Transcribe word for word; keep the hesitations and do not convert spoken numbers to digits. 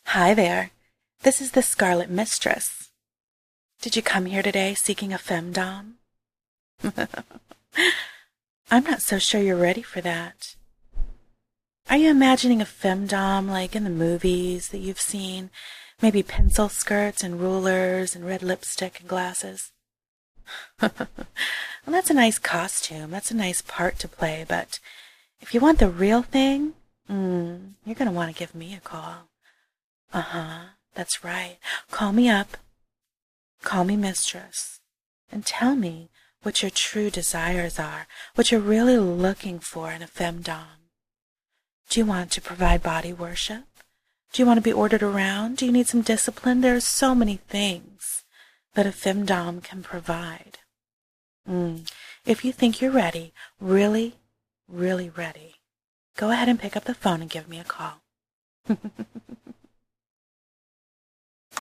Hi there. This is the Scarlet Mistress. Did you come here today seeking a femdom? I'm not so sure you're ready for that. Are you imagining a femdom like in the movies that you've seen? Maybe pencil skirts and rulers and red lipstick and glasses? Well, that's a nice costume. That's a nice part to play, but if you want the real thing, mm, you're going to want to give me a call. Uh-huh, that's right. Call me up. Call me mistress. And tell me what your true desires are, what you're really looking for in a femdom. Do you want to provide body worship? Do you want to be ordered around? Do you need some discipline? There are so many things that a femdom can provide. Mm. If you think you're ready, really, really ready, go ahead and pick up the phone and give me a call.